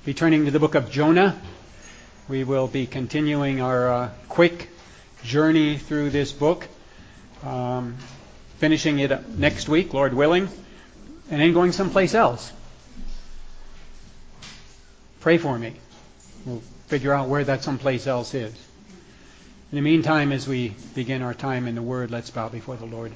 be turning to the book of Jonah. We will be continuing our quick journey through this book, finishing it up next week, Lord willing, and then going someplace else. Pray for me. We'll figure out where that someplace else is. In the meantime, as we begin our time in the Word, let's bow before the Lord.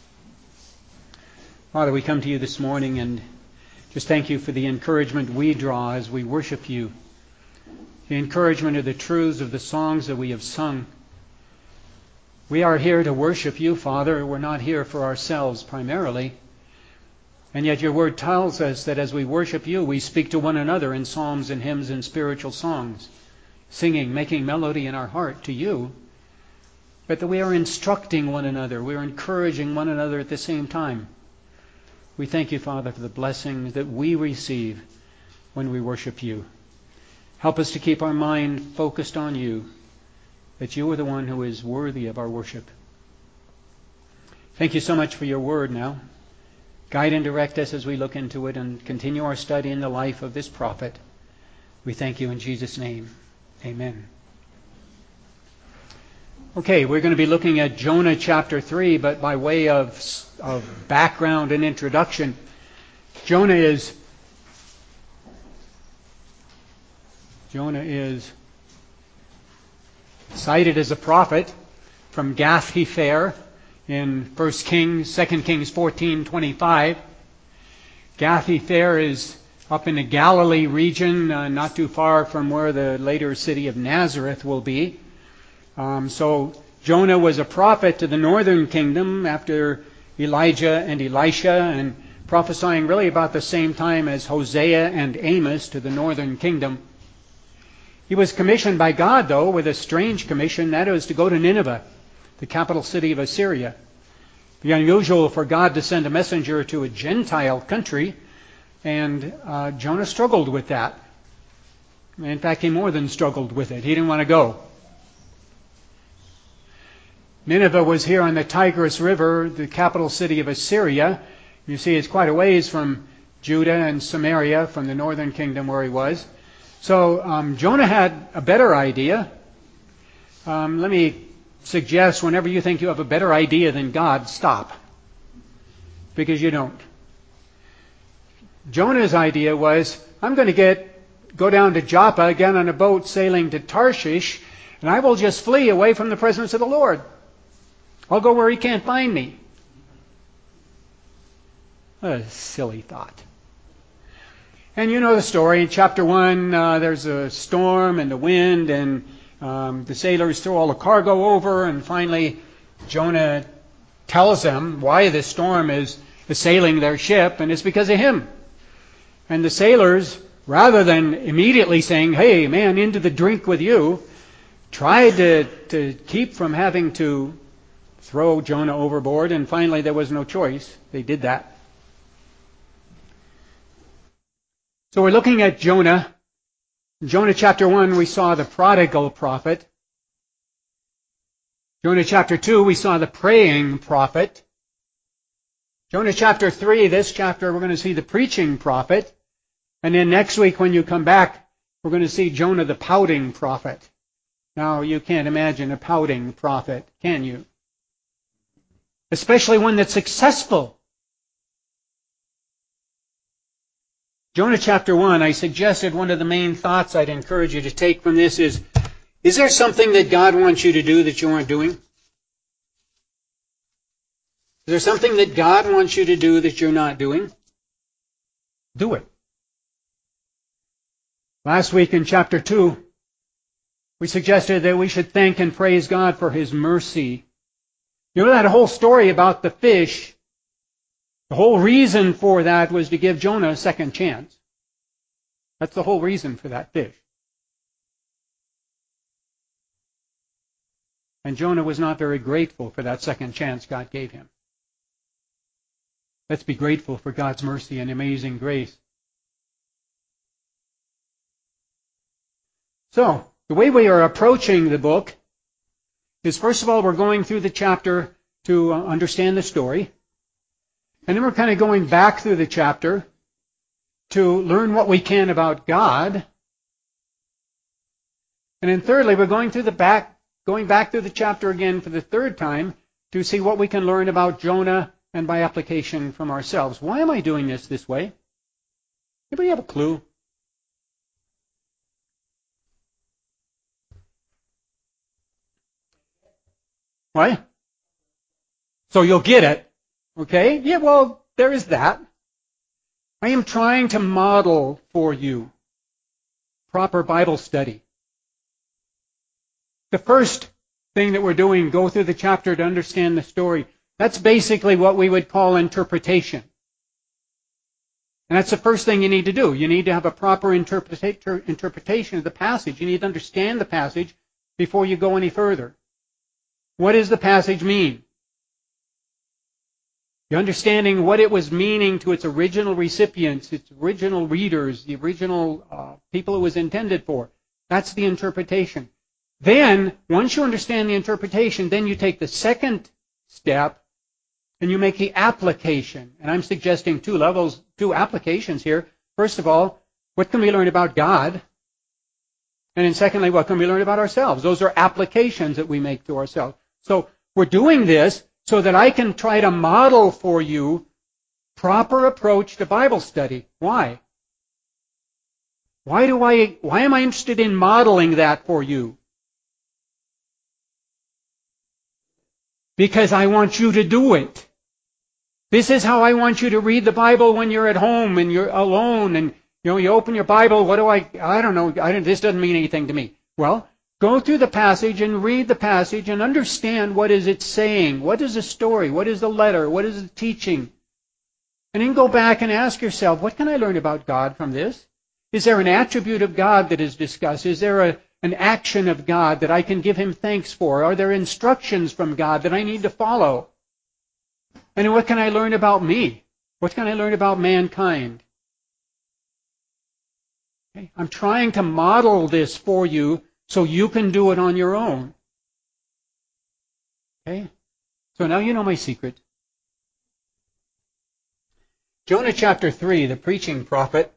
Father, we come to you this morning and just thank you for the encouragement we draw as we worship you. The encouragement of the truths of the songs that we have sung. We are here to worship you, Father. We're not here for ourselves primarily. And yet your word tells us that as we worship you, we speak to one another in psalms and hymns and spiritual songs, singing, making melody in our heart to you. But that we are instructing one another. We are encouraging one another at the same time. We thank you, Father, for the blessings that we receive when we worship you. Help us to keep our mind focused on you, that you are the one who is worthy of our worship. Thank you so much for your word now. Guide and direct us as we look into it and continue our study in the life of this prophet. We thank you in Jesus' name. Amen. Okay, we're going to be looking at Jonah chapter 3, but by way of background and introduction, Jonah is cited as a prophet from Gath-Hepher in 2 Kings 14:25. Gath-Hepher is up in the Galilee region, not too far from where the later city of Nazareth will be. So Jonah was a prophet to the northern kingdom after Elijah and Elisha, and prophesying really about the same time as Hosea and Amos to the northern kingdom. He was commissioned by God, though, with a strange commission, that is to go to Nineveh, the capital city of Assyria. It would be unusual for God to send a messenger to a Gentile country, and Jonah struggled with that. In fact, he more than struggled with it. He didn't want to go. Nineveh was here on the Tigris River, the capital city of Assyria. You see, it's quite a ways from Judah and Samaria, from the northern kingdom where he was. So Jonah had a better idea. Let me suggest, whenever you think you have a better idea than God, stop. Because you don't. Jonah's idea was, I'm going to go down to Joppa, get on a boat sailing to Tarshish, and I will just flee away from the presence of the Lord. I'll go where he can't find me. What a silly thought. And you know the story. In chapter 1, there's a storm and the wind, and the sailors throw all the cargo over, and finally Jonah tells them why the storm is assailing their ship, and it's because of him. And the sailors, rather than immediately saying, hey, man, into the drink with you, tried to keep from having to throw Jonah overboard, and finally there was no choice. They did that. So we're looking at Jonah. In Jonah chapter 1, we saw the prodigal prophet. Jonah chapter 2, we saw the praying prophet. Jonah chapter 3, this chapter, we're going to see the preaching prophet. And then next week when you come back, we're going to see Jonah the pouting prophet. Now, you can't imagine a pouting prophet, can you? Especially one that's successful. Jonah chapter 1, I suggested one of the main thoughts I'd encourage you to take from this is there something that God wants you to do that you aren't doing? Is there something that God wants you to do that you're not doing? Do it. Last week in chapter 2, we suggested that we should thank and praise God for His mercy. You know that whole story about the fish? The whole reason for that was to give Jonah a second chance. That's the whole reason for that fish. And Jonah was not very grateful for that second chance God gave him. Let's be grateful for God's mercy and amazing grace. So, the way we are approaching the book is, first of all, we're going through the chapter to understand the story. And then we're kind of going back through the chapter to learn what we can about God And then thirdly, we're going back through the chapter again for the third time to see what we can learn about Jonah and by application from ourselves. Why am I doing this way? Anybody have a clue? Why? So you'll get it. Okay? Yeah, well, there is that. I am trying to model for you proper Bible study. The first thing that we're doing, go through the chapter to understand the story. That's basically what we would call interpretation. And that's the first thing you need to do. You need to have a proper interpretation of the passage. You need to understand the passage before you go any further. What does the passage mean? You're understanding what it was meaning to its original recipients, its original readers, the original people it was intended for. That's the interpretation. Then, once you understand the interpretation, then you take the second step and you make the application. And I'm suggesting two applications here. First of all, what can we learn about God? And then secondly, what can we learn about ourselves? Those are applications that we make to ourselves. So we're doing this so that I can try to model for you proper approach to Bible study. Why? Why am I interested in modeling that for you? Because I want you to do it. This is how I want you to read the Bible when you're at home and you're alone and you open your Bible. I don't know. This doesn't mean anything to me. Well, go through the passage and read the passage and understand what is it saying. What is the story? What is the letter? What is the teaching? And then go back and ask yourself, what can I learn about God from this? Is there an attribute of God that is discussed? Is there an action of God that I can give Him thanks for? Are there instructions from God that I need to follow? And what can I learn about me? What can I learn about mankind? Okay. I'm trying to model this for you so you can do it on your own. Okay? So now you know my secret. Jonah chapter 3, the preaching prophet.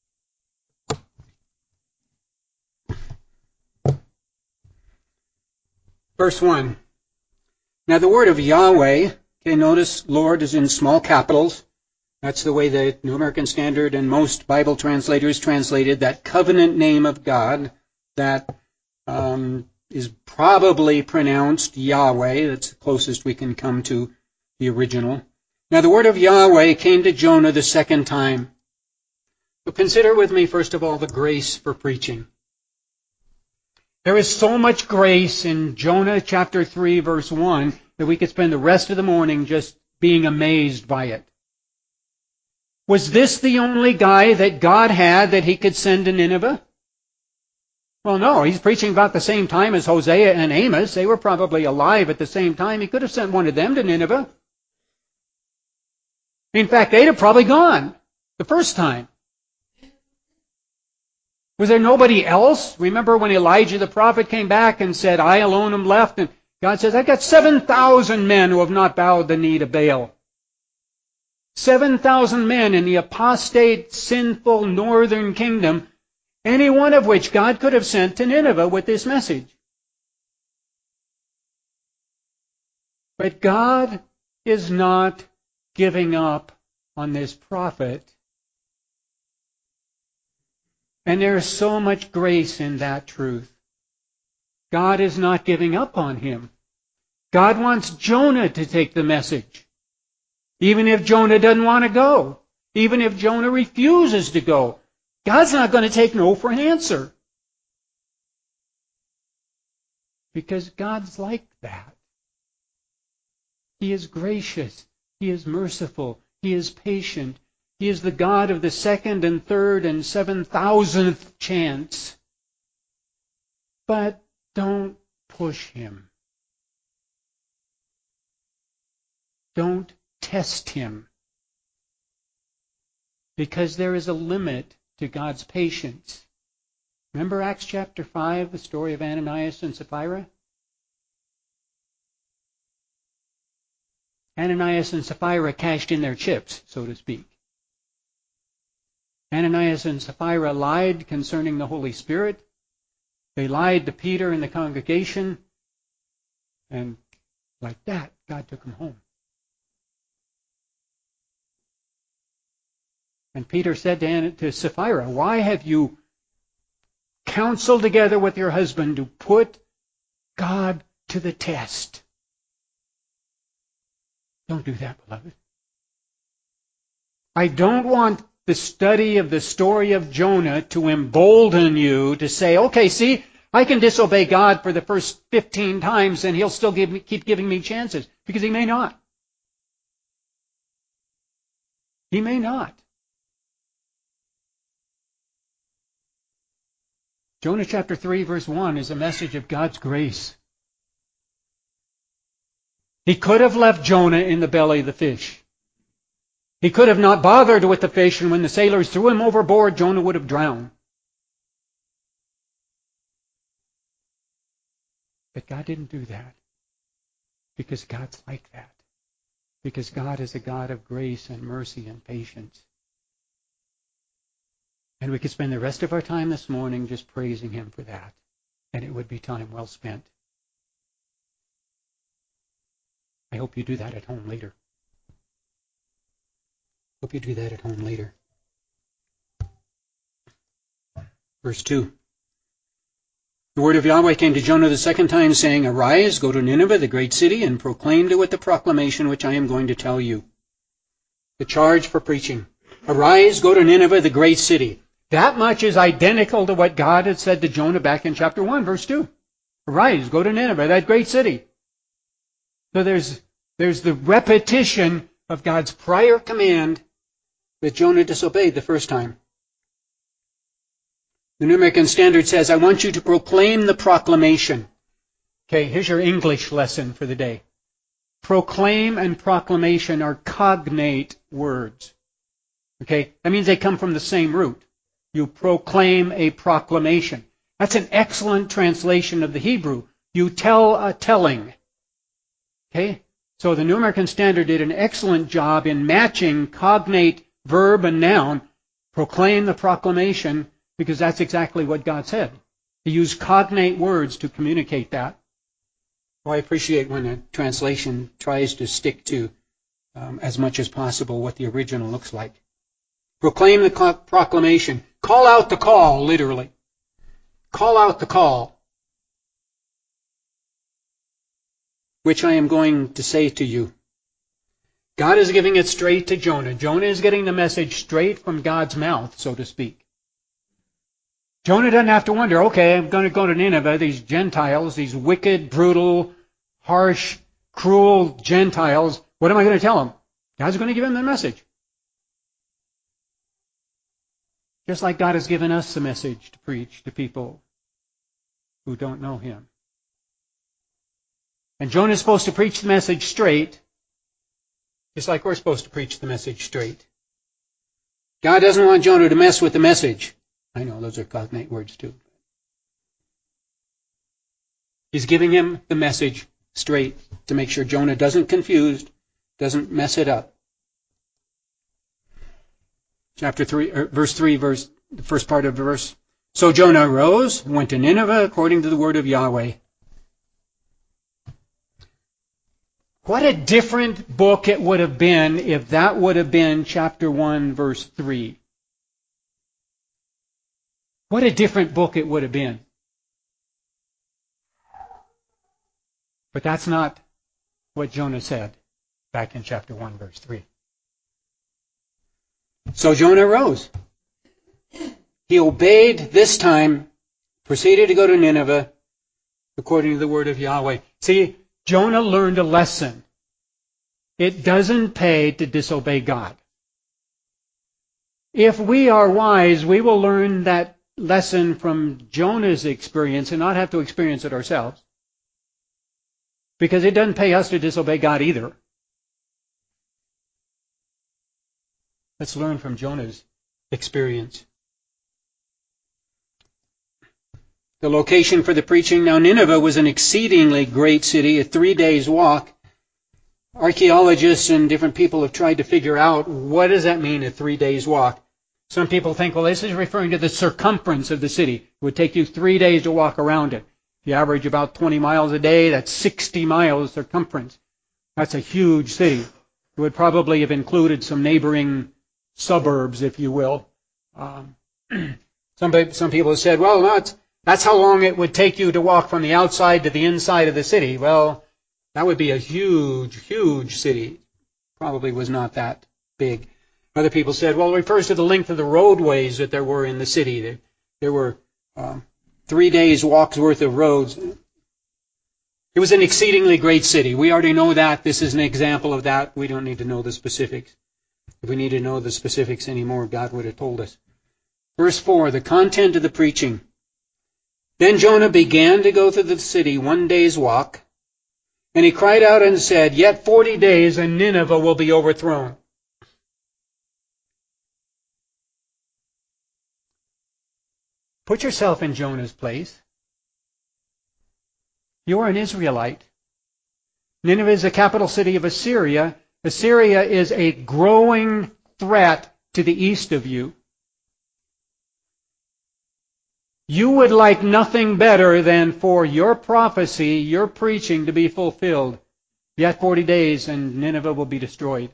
Verse 1. Now the word of Yahweh, okay, notice Lord is in small capitals. That's the way the New American Standard and most Bible translators translated that covenant name of God that is probably pronounced Yahweh. That's the closest we can come to the original. Now the word of Yahweh came to Jonah the second time. So consider with me, first of all, the grace for preaching. There is so much grace in Jonah chapter 3, verse 1, that we could spend the rest of the morning just being amazed by it. Was this the only guy that God had that He could send to Nineveh? Well, no. He's preaching about the same time as Hosea and Amos. They were probably alive at the same time. He could have sent one of them to Nineveh. In fact, they'd have probably gone the first time. Was there nobody else? Remember when Elijah the prophet came back and said, I alone am left? And God says, I've got 7,000 men who have not bowed the knee to Baal. 7,000 men in the apostate, sinful northern kingdom, any one of which God could have sent to Nineveh with this message. But God is not giving up on this prophet. And there is so much grace in that truth. God is not giving up on him. God wants Jonah to take the message. Even if Jonah doesn't want to go. Even if Jonah refuses to go. God's not going to take no for an answer. Because God's like that. He is gracious. He is merciful. He is patient. He is the God of the second and third and 7,000th chance. But don't push him. Don't test him. Because there is a limit to God's patience. Remember Acts chapter 5, the story of Ananias and Sapphira? Ananias and Sapphira cashed in their chips, so to speak. Ananias and Sapphira lied concerning the Holy Spirit. They lied to Peter and the congregation, and like that, God took them home. And Peter said to Sapphira, why have you counseled together with your husband to put God to the test? Don't do that, beloved. I don't want the study of the story of Jonah to embolden you to say, okay, see, I can disobey God for the first 15 times and He'll still keep giving me chances. Because He may not. He may not. Jonah chapter 3 verse 1 is a message of God's grace. He could have left Jonah in the belly of the fish. He could have not bothered with the fish, and when the sailors threw him overboard, Jonah would have drowned. But God didn't do that. Because God's like that. Because God is a God of grace and mercy and patience. And we could spend the rest of our time this morning just praising Him for that. And it would be time well spent. I hope you do that at home later. Hope you do that at home later. Verse 2. The word of Yahweh came to Jonah the second time, saying, Arise, go to Nineveh, the great city, and proclaim to it the proclamation which I am going to tell you. The charge for preaching. Arise, go to Nineveh, the great city. That much is identical to what God had said to Jonah back in chapter 1, verse 2. Arise, go to Nineveh, that great city. So there's the repetition of God's prior command that Jonah disobeyed the first time. The New American Standard says, I want you to proclaim the proclamation. Okay, here's your English lesson for the day. Proclaim and proclamation are cognate words. Okay, that means they come from the same root. You proclaim a proclamation. That's an excellent translation of the Hebrew. You tell a telling. Okay, so the New American Standard did an excellent job in matching cognate verb and noun, proclaim the proclamation, because that's exactly what God said. He used cognate words to communicate that. Well, I appreciate when a translation tries to stick to as much as possible what the original looks like. Proclaim the proclamation. Call out the call, literally. Call out the call, which I am going to say to you. God is giving it straight to Jonah. Jonah is getting the message straight from God's mouth, so to speak. Jonah doesn't have to wonder, okay, I'm going to go to Nineveh, these Gentiles, these wicked, brutal, harsh, cruel Gentiles. What am I going to tell them? God's going to give him the message. Just like God has given us the message to preach to people who don't know Him. And Jonah is supposed to preach the message straight, just like we're supposed to preach the message straight. God doesn't want Jonah to mess with the message. I know, those are cognate words too. He's giving him the message straight to make sure Jonah doesn't confused, doesn't mess it up. Chapter 3, verse 3, the first part of the verse. So Jonah arose and went to Nineveh according to the word of Yahweh. What a different book it would have been if that would have been chapter 1, verse 3. What a different book it would have been. But that's not what Jonah said back in chapter 1, verse 3. So Jonah arose. He obeyed this time, proceeded to go to Nineveh according to the word of Yahweh. See, Jonah learned a lesson. It doesn't pay to disobey God. If we are wise, we will learn that lesson from Jonah's experience and not have to experience it ourselves. Because it doesn't pay us to disobey God either. Let's learn from Jonah's experience. The location for the preaching. Now Nineveh was an exceedingly great city, a 3 days walk. Archaeologists and different people have tried to figure out what does that mean, a 3 days walk. Some people think, well, this is referring to the circumference of the city. It would take you 3 days to walk around it. If you average about 20 miles a day, that's 60 miles circumference. That's a huge city. It would probably have included some neighboring suburbs, if you will. Some people have said, well, no, that's how long it would take you to walk from the outside to the inside of the city. Well, that would be a huge, huge city. Probably was not that big. Other people said, well, it refers to the length of the roadways that there were in the city. There were 3 days' walk's worth of roads. It was an exceedingly great city. We already know that. This is an example of that. We don't need to know the specifics. If we need to know the specifics anymore, God would have told us. Verse 4, the content of the preaching. Then Jonah began to go through the city 1 day's walk, and he cried out and said, yet 40 days and Nineveh will be overthrown. Put yourself in Jonah's place. You are an Israelite. Nineveh is the capital city of Assyria. Assyria is a growing threat to the east of you. You would like nothing better than for your prophecy, your preaching to be fulfilled. Yet 40 days and Nineveh will be destroyed.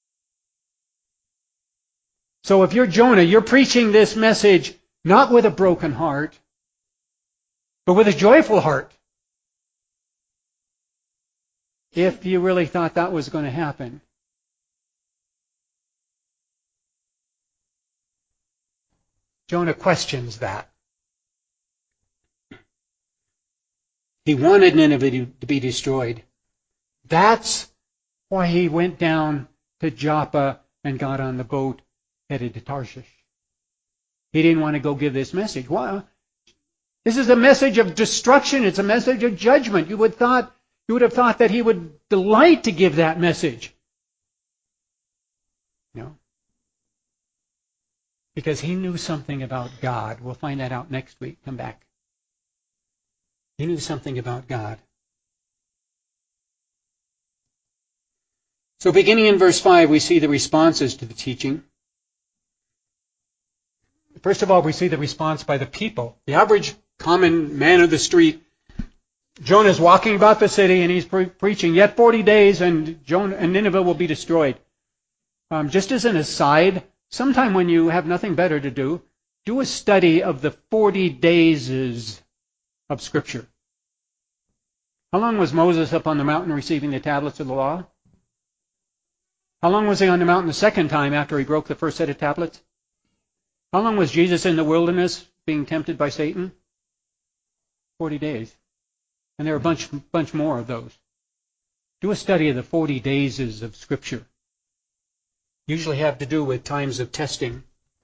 So if you're Jonah, you're preaching this message not with a broken heart, but with a joyful heart. If you really thought that was going to happen. Jonah questions that. He wanted Nineveh to be destroyed. That's why he went down to Joppa and got on the boat headed to Tarshish. He didn't want to go give this message. Why? This is a message of destruction. It's a message of judgment. You would have thought that he would delight to give that message. No. Because he knew something about God. We'll find that out next week. Come back. He knew something about God. So beginning in verse 5, we see the responses to the teaching. First of all, we see the response by the people. The average common man of the street. Jonah's walking about the city and he's preaching, yet 40 days and Nineveh will be destroyed. Just as an aside, sometime when you have nothing better to do a study of the 40 days of Scripture. How long was Moses up on the mountain receiving the tablets of the law? How long was he on the mountain the second time after he broke the first set of tablets? How long was Jesus in the wilderness being tempted by Satan? 40 days. And there are a bunch more of those. Do a study of the 40 days of Scripture. Usually have to do with times of testing.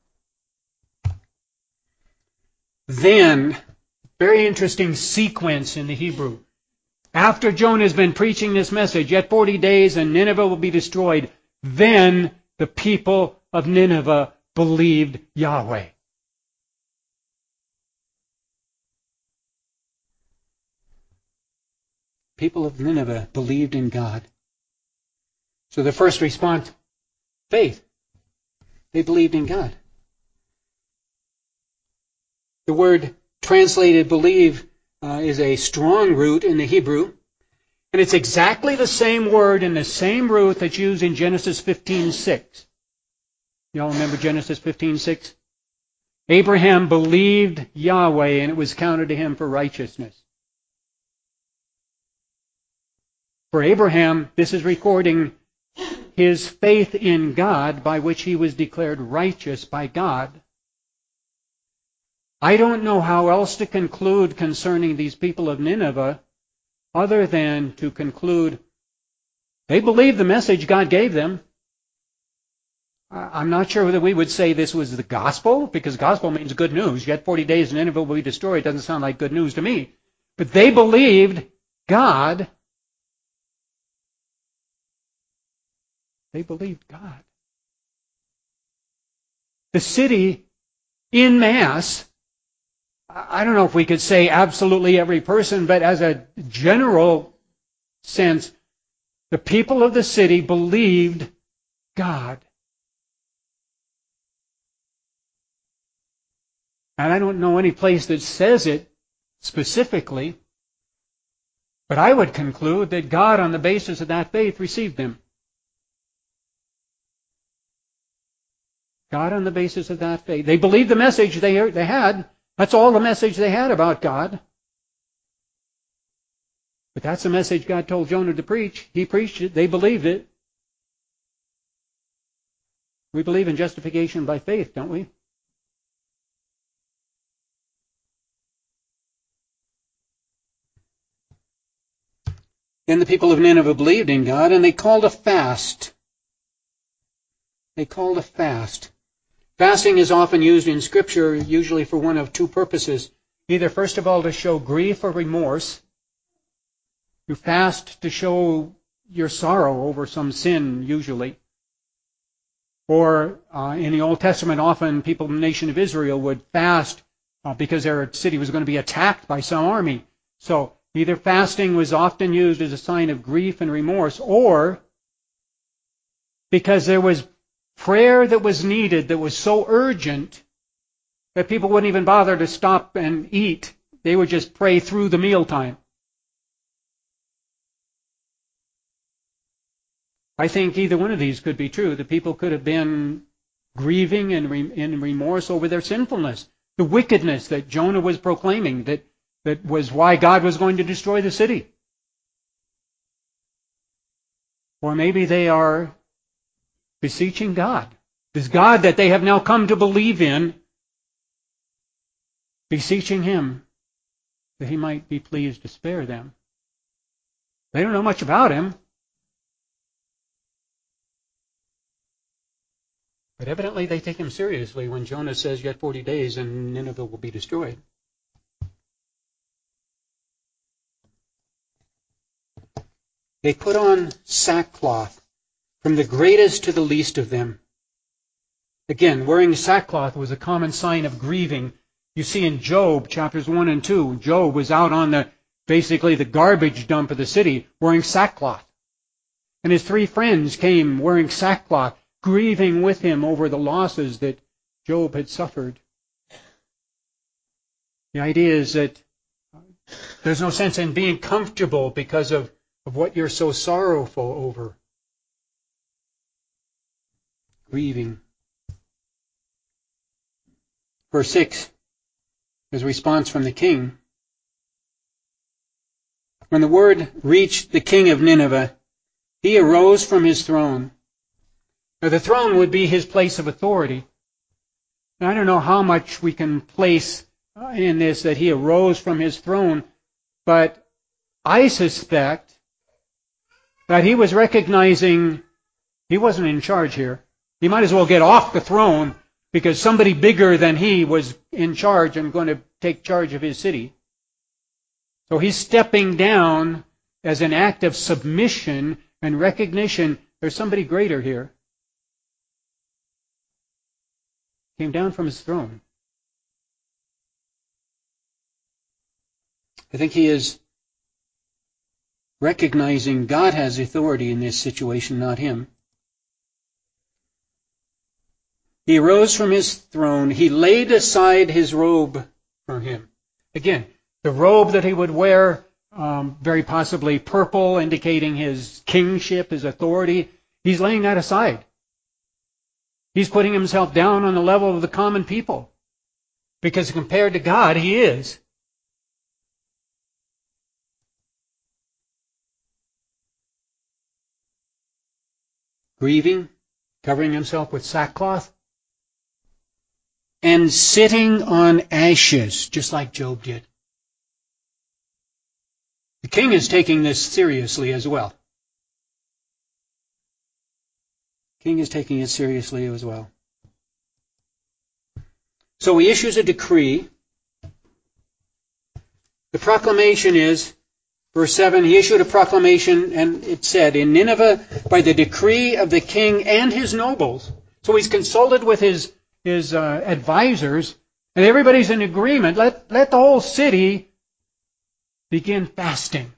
Then, very interesting sequence in the Hebrew. After Jonah has been preaching this message, yet 40 days and Nineveh will be destroyed, then the people of Nineveh believed Yahweh. People of Nineveh believed in God. So the first response, faith. They believed in God. The word translated believe is a strong root in the Hebrew. And it's exactly the same word and the same root that's used in Genesis 15:6. Y'all remember Genesis 15:6? Abraham believed Yahweh and it was counted to him for righteousness. For Abraham, this is recording his faith in God by which he was declared righteous by God. I don't know how else to conclude concerning these people of Nineveh other than to conclude they believed the message God gave them. I'm not sure whether we would say this was the gospel, because gospel means good news. Yet 40 days and Nineveh will be destroyed. Doesn't sound like good news to me. But they believed God. They believed God. The city, en masse, I don't know if we could say absolutely every person, but as a general sense, the people of the city believed God. And I don't know any place that says it specifically, but I would conclude that God, on the basis of that faith, received them. God on the basis of that faith. They believed the message they had. That's all the message they had about God. But that's the message God told Jonah to preach. He preached it. They believed it. We believe in justification by faith, don't we? Then the people of Nineveh believed in God, and they called a fast. They called a fast. Fasting is often used in Scripture, usually for one of two purposes. Either, first of all, to show grief or remorse. You fast to show your sorrow over some sin, usually. Or in the Old Testament, often people in the nation of Israel would fast because their city was going to be attacked by some army. So either fasting was often used as a sign of grief and remorse, or because there was prayer that was needed that was so urgent that people wouldn't even bother to stop and eat. They would just pray through the mealtime. I think either one of these could be true. The people could have been grieving and in remorse over their sinfulness, the wickedness that Jonah was proclaiming, that was why God was going to destroy the city. Or maybe they are beseeching God. This God that they have now come to believe in, beseeching Him that He might be pleased to spare them. They don't know much about Him. But evidently they take Him seriously when Jonah says, yet 40 days and Nineveh will be destroyed. They put on sackcloth, from the greatest to the least of them. Again, wearing sackcloth was a common sign of grieving. You see in Job, chapters 1 and 2, Job was out on basically the garbage dump of the city wearing sackcloth. And his three friends came wearing sackcloth, grieving with him over the losses that Job had suffered. The idea is that there's no sense in being comfortable because of what you're so sorrowful over. Grieving. Verse 6, his response from the king. When the word reached the king of Nineveh, he arose from his throne. Now, the throne would be his place of authority. And I don't know how much we can place in this that he arose from his throne, but I suspect that he was recognizing he wasn't in charge here. He might as well get off the throne because somebody bigger than he was in charge and going to take charge of his city. So he's stepping down as an act of submission and recognition. There's somebody greater here. Came down from his throne. I think he is recognizing God has authority in this situation, not him. He arose from his throne. He laid aside his robe from him. Again, the robe that he would wear, very possibly purple, indicating his kingship, his authority, he's laying that aside. He's putting himself down on the level of the common people. Because compared to God, he is. Grieving, covering himself with sackcloth, and sitting on ashes, just like Job did. The king is taking this seriously as well. King is taking it seriously as well. So he issues a decree. The proclamation is, verse 7, he issued a proclamation, and it said, in Nineveh, by the decree of the king and his nobles. So he's consulted with his advisors, and everybody's in agreement. Let the whole city begin fasting.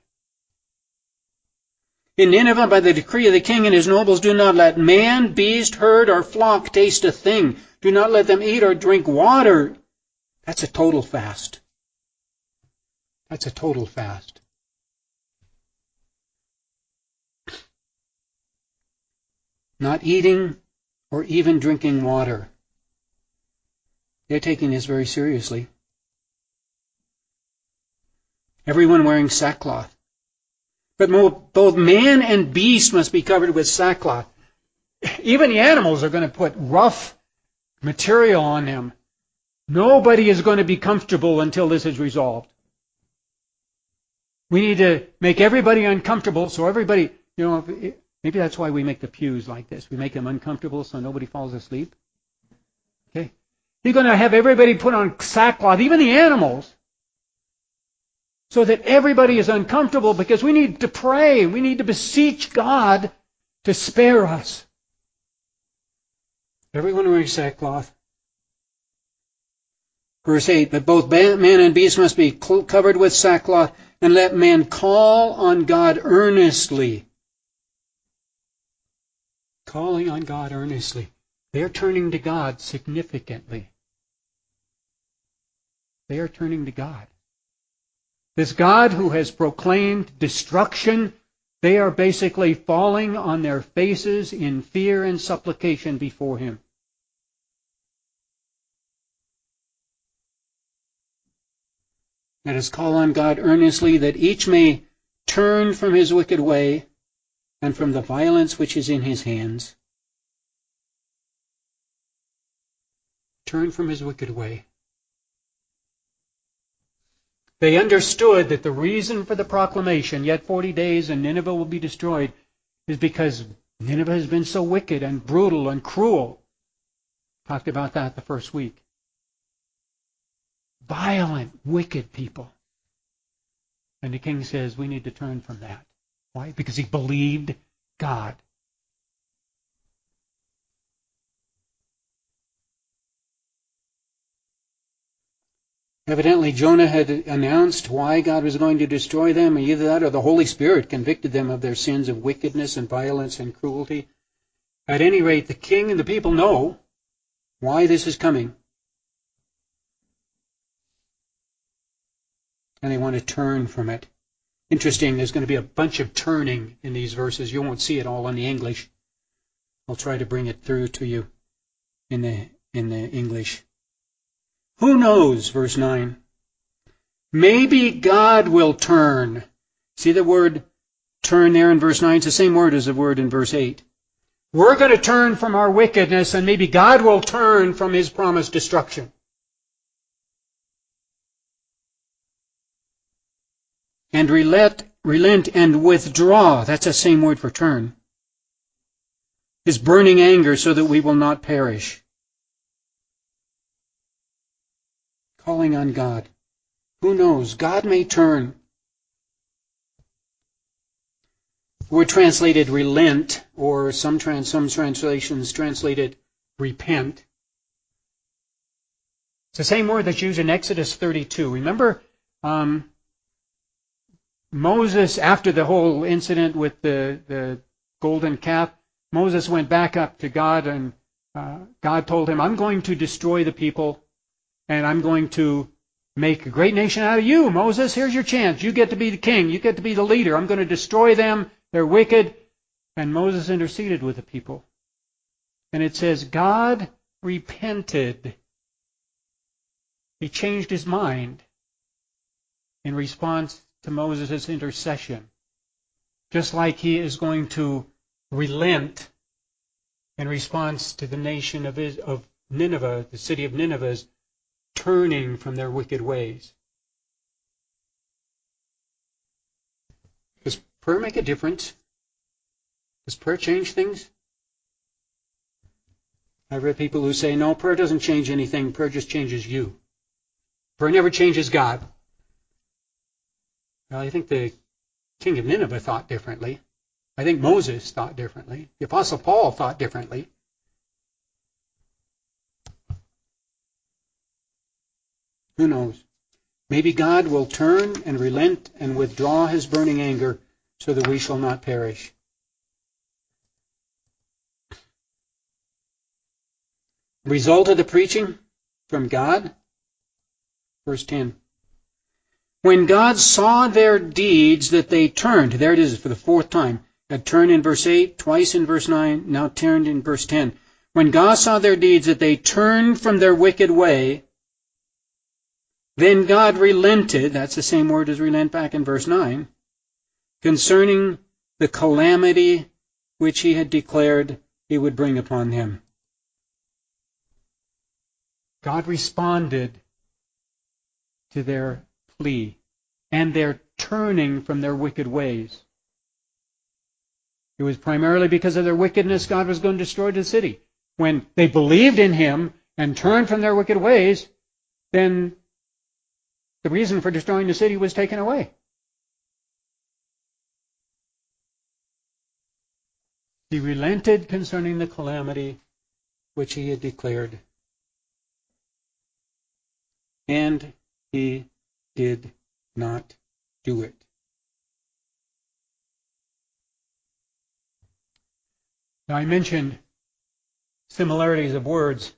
In Nineveh, by the decree of the king and his nobles, do not let man, beast, herd, or flock taste a thing. Do not let them eat or drink water. That's a total fast. That's a total fast. Not eating or even drinking water. They're taking this very seriously. Everyone wearing sackcloth. But both man and beast must be covered with sackcloth. Even the animals are going to put rough material on them. Nobody is going to be comfortable until this is resolved. We need to make everybody uncomfortable so everybody, maybe that's why we make the pews like this. We make them uncomfortable so nobody falls asleep. Okay? You're going to have everybody put on sackcloth, even the animals, so that everybody is uncomfortable because we need to pray. We need to beseech God to spare us. Everyone wearing sackcloth. Verse 8, but both man and beast must be covered with sackcloth, and let man call on God earnestly. Calling on God earnestly. They're turning to God significantly. They are turning to God. This God who has proclaimed destruction, they are basically falling on their faces in fear and supplication before Him. Let us call on God earnestly that each may turn from his wicked way and from the violence which is in his hands. Turn from his wicked way. They understood that the reason for the proclamation, yet 40 days and Nineveh will be destroyed, is because Nineveh has been so wicked and brutal and cruel. Talked about that the first week. Violent, wicked people. And the king says we need to turn from that. Why? Because he believed God. Evidently, Jonah had announced why God was going to destroy them. Either that or the Holy Spirit convicted them of their sins of wickedness and violence and cruelty. At any rate, the king and the people know why this is coming. And they want to turn from it. Interesting, there's going to be a bunch of turning in these verses. You won't see it all in the English. I'll try to bring it through to you in the English. Who knows, verse 9. Maybe God will turn. See the word turn there in verse 9? It's the same word as the word in verse 8. We're going to turn from our wickedness, and maybe God will turn from His promised destruction. And relent and withdraw. That's the same word for turn. His burning anger so that we will not perish. Calling on God. Who knows? God may turn. The word translated relent, or some translations translated repent. It's the same word that's used in Exodus 32. Remember Moses, after the whole incident with the golden calf, Moses went back up to God, and God told him, I'm going to destroy the people, and I'm going to make a great nation out of you, Moses. Here's your chance. You get to be the king. You get to be the leader. I'm going to destroy them. They're wicked. And Moses interceded with the people. And it says, God repented. He changed his mind in response to Moses' intercession. Just like he is going to relent in response to the nation of Nineveh, the city of Nineveh's turning from their wicked ways. Does prayer make a difference? Does prayer change things? I've read people who say, no, prayer doesn't change anything. Prayer just changes you. Prayer never changes God. Well, I think the king of Nineveh thought differently. I think Moses thought differently. The Apostle Paul thought differently. Who knows? Maybe God will turn and relent and withdraw his burning anger so that we shall not perish. Result of the preaching from God? verse 10. When God saw their deeds that they turned, there it is for the fourth time. Had turned in verse 8, twice in verse 9, now turned in verse 10. When God saw their deeds that they turned from their wicked way, then God relented, that's the same word as relent back in verse 9, concerning the calamity which he had declared he would bring upon them. God responded to their plea and their turning from their wicked ways. It was primarily because of their wickedness God was going to destroy the city. When they believed in him and turned from their wicked ways, then the reason for destroying the city was taken away. He relented concerning the calamity which he had declared. And he did not do it. Now I mentioned similarities of words.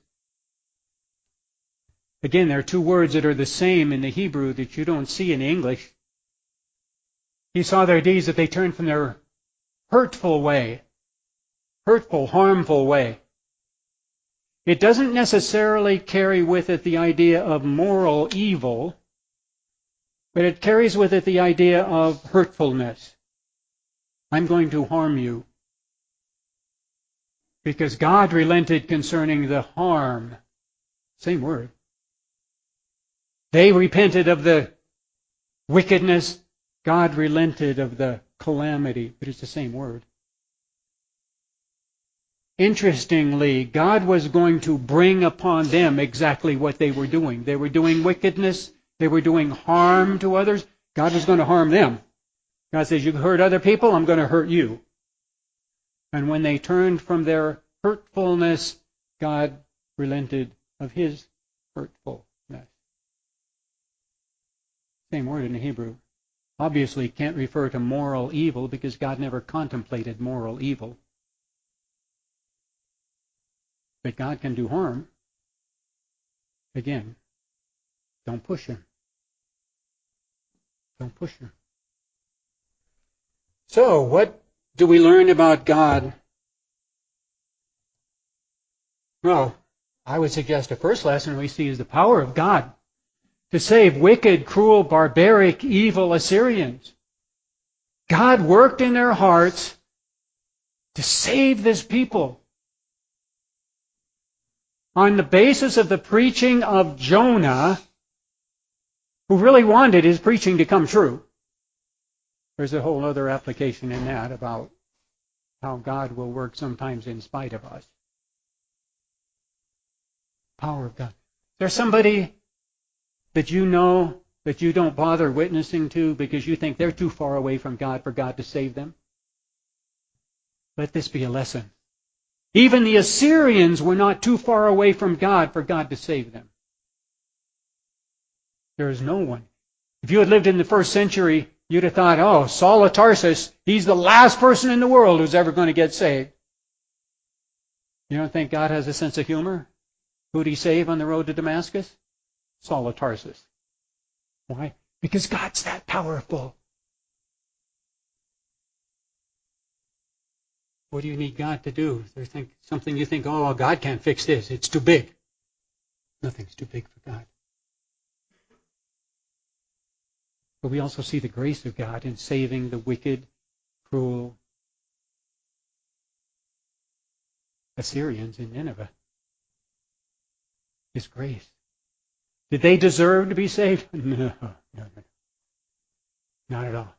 Again, there are two words that are the same in the Hebrew that you don't see in English. He saw their deeds that they turned from their hurtful way. Hurtful, harmful way. It doesn't necessarily carry with it the idea of moral evil, but it carries with it the idea of hurtfulness. I'm going to harm you. Because God relented concerning the harm. Same word. They repented of the wickedness. God relented of the calamity. But it's the same word. Interestingly, God was going to bring upon them exactly what they were doing. They were doing wickedness. They were doing harm to others. God was going to harm them. God says, you hurt other people, I'm going to hurt you. And when they turned from their hurtfulness, God relented of his hurtfulness. Same word in the Hebrew. Obviously can't refer to moral evil because God never contemplated moral evil. But God can do harm. Again, don't push him. Don't push him. So, what do we learn about God? Well, I would suggest the first lesson we see is the power of God to save wicked, cruel, barbaric, evil Assyrians. God worked in their hearts to save this people. On the basis of the preaching of Jonah, who really wanted his preaching to come true. There's a whole other application in that about how God will work sometimes in spite of us. Power of God. There's somebody that you know that you don't bother witnessing to because you think they're too far away from God for God to save them? Let this be a lesson. Even the Assyrians were not too far away from God for God to save them. There is no one. If you had lived in the first century, you'd have thought, oh, Saul of Tarsus, he's the last person in the world who's ever going to get saved. You don't think God has a sense of humor? Who'd he save on the road to Damascus? Saul of Tarsus. Why? Because God's that powerful. What do you need God to do? There's something you think, oh, God can't fix this. It's too big. Nothing's too big for God. But we also see the grace of God in saving the wicked, cruel Assyrians in Nineveh. His grace. Did they deserve to be saved? No. Not at all.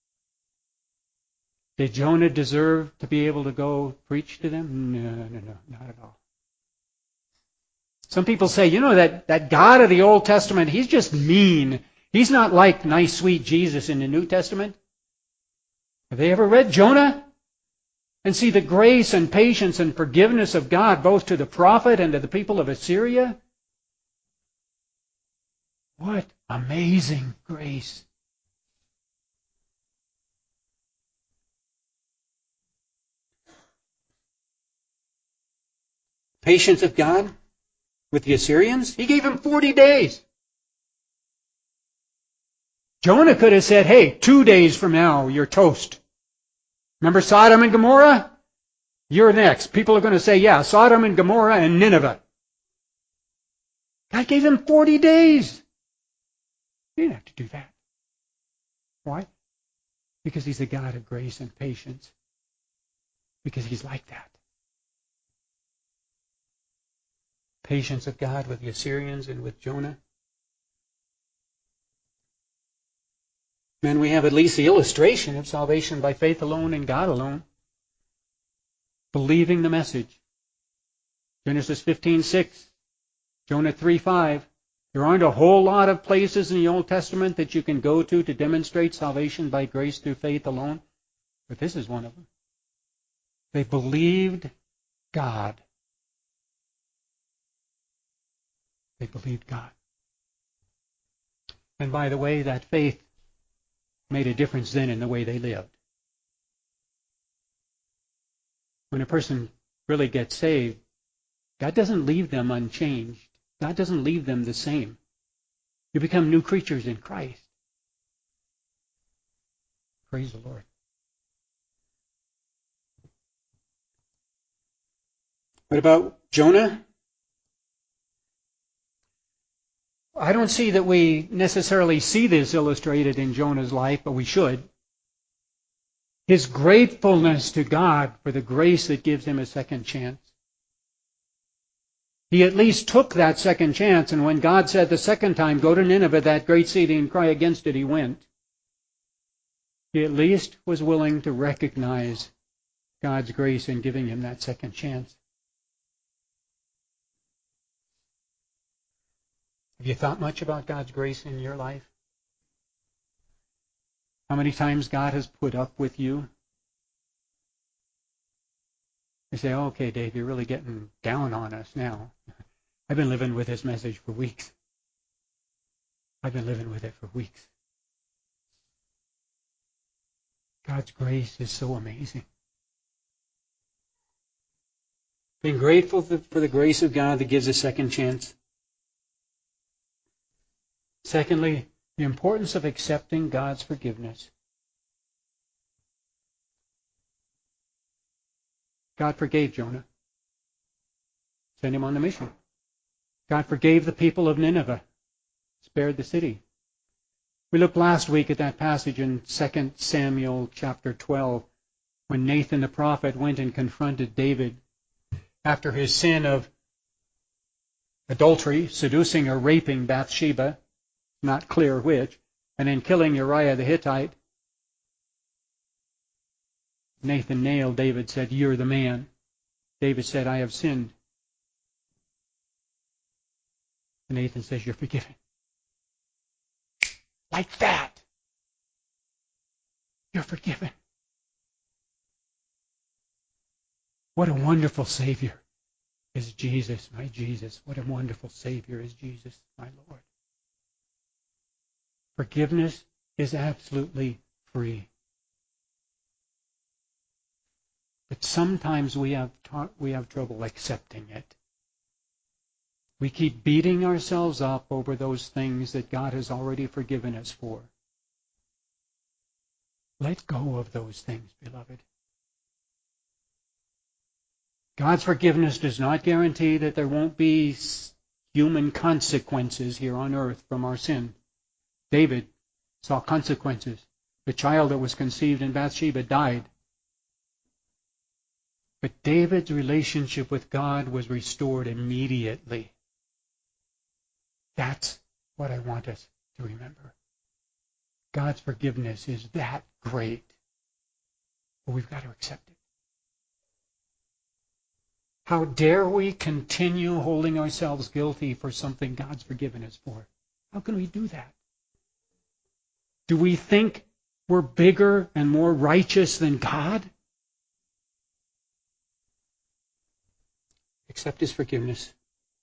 Did Jonah deserve to be able to go preach to them? No, not at all. Some people say, that God of the Old Testament, he's just mean. He's not like nice, sweet Jesus in the New Testament. Have they ever read Jonah? And see the grace and patience and forgiveness of God both to the prophet and to the people of Assyria? What amazing grace. Patience of God with the Assyrians? He gave them 40 days. Jonah could have said, hey, 2 days from now, you're toast. Remember Sodom and Gomorrah? You're next. People are going to say, yeah, Sodom and Gomorrah and Nineveh. God gave him 40 days. He didn't have to do that. Why? Because he's a God of grace and patience. Because he's like that. Patience of God with the Assyrians and with Jonah. And we have at least the illustration of salvation by faith alone in God alone. Believing the message. Genesis 15:6, Jonah 3:5. There aren't a whole lot of places in the Old Testament that you can go to demonstrate salvation by grace through faith alone, but this is one of them. They believed God. They believed God. And by the way, that faith made a difference then in the way they lived. When a person really gets saved, God doesn't leave them unchanged. God doesn't leave them the same. You become new creatures in Christ. Praise the Lord. What about Jonah? I don't see that we necessarily see this illustrated in Jonah's life, but we should. His gratefulness to God for the grace that gives him a second chance. He at least took that second chance, and when God said the second time, go to Nineveh, that great city, and cry against it, he went. He at least was willing to recognize God's grace in giving him that second chance. Have you thought much about God's grace in your life? How many times God has put up with you? You say, oh, okay, Dave, you're really getting down on us now. I've been living with this message for weeks. I've been living with it for weeks. God's grace is so amazing. Being grateful for the grace of God that gives a second chance. Secondly, the importance of accepting God's forgiveness. God forgave Jonah. Sent him on the mission. God forgave the people of Nineveh. Spared the city. We looked last week at that passage in 2 Samuel chapter 12 when Nathan the prophet went and confronted David after his sin of adultery, seducing or raping Bathsheba, not clear which, and then killing Uriah the Hittite. Nathan nailed David, said, you're the man. David said, I have sinned. And Nathan says, you're forgiven. Like that. You're forgiven. What a wonderful Savior is Jesus, my Jesus. What a wonderful Savior is Jesus, my Lord. Forgiveness is absolutely free. But sometimes we have trouble accepting it. We keep beating ourselves up over those things that God has already forgiven us for. Let go of those things, beloved. God's forgiveness does not guarantee that there won't be human consequences here on earth from our sin. David saw consequences. The child that was conceived in Bathsheba died. But David's relationship with God was restored immediately. That's what I want us to remember. God's forgiveness is that great. But we've got to accept it. How dare we continue holding ourselves guilty for something God's forgiven us for? How can we do that? Do we think we're bigger and more righteous than God? Accept His forgiveness.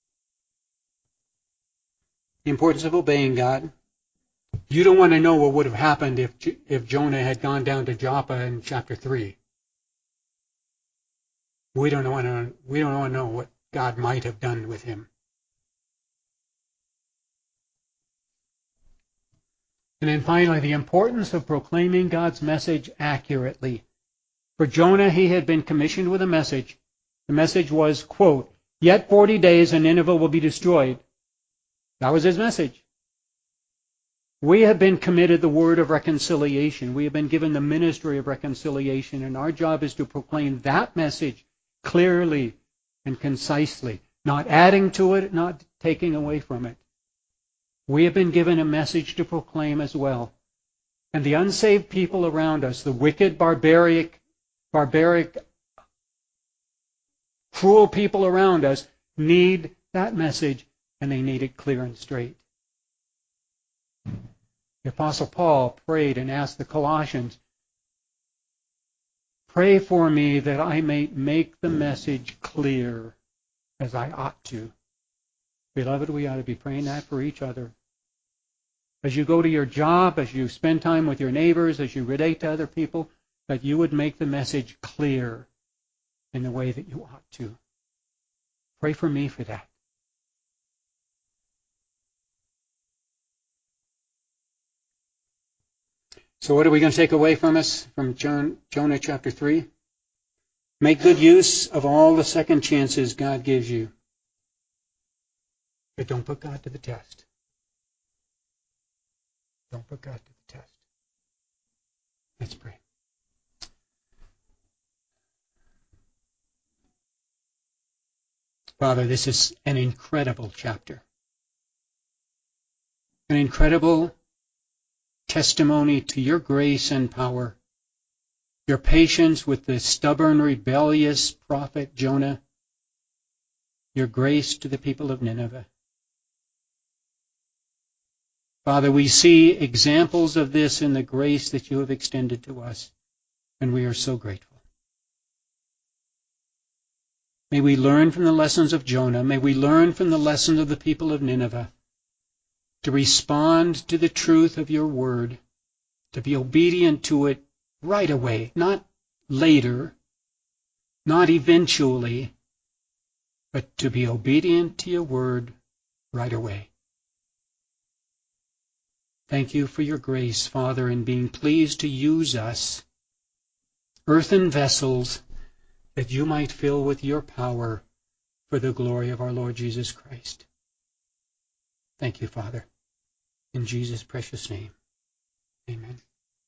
The importance of obeying God. You don't want to know what would have happened if Jonah had gone down to Joppa in chapter 3. We don't want to know what God might have done with him. And then finally, the importance of proclaiming God's message accurately. For Jonah, he had been commissioned with a message. The message was, quote, "Yet 40 days and Nineveh will be destroyed." That was his message. We have been committed the word of reconciliation. We have been given the ministry of reconciliation, and our job is to proclaim that message clearly and concisely, not adding to it, not taking away from it. We have been given a message to proclaim as well. And the unsaved people around us, the wicked, barbaric, cruel people around us, need that message, and they need it clear and straight. The Apostle Paul prayed and asked the Colossians, "Pray for me that I may make the message clear as I ought to." Beloved, we ought to be praying that for each other. As you go to your job, as you spend time with your neighbors, as you relate to other people, that you would make the message clear in the way that you ought to. Pray for me for that. So what are we going to take away from us from Jonah chapter 3? Make good use of all the second chances God gives you. But don't put God to the test. Don't put God to the test. Let's pray. Father, this is an incredible chapter. An incredible testimony to your grace and power, your patience with the stubborn, rebellious prophet Jonah, your grace to the people of Nineveh. Father, we see examples of this in the grace that you have extended to us, and we are so grateful. May we learn from the lessons of Jonah. May we learn from the lessons of the people of Nineveh to respond to the truth of your word, to be obedient to it right away, not later, not eventually, but to be obedient to your word right away. Thank you for your grace, Father, in being pleased to use us, earthen vessels, that you might fill with your power for the glory of our Lord Jesus Christ. Thank you, Father. In Jesus' precious name, amen.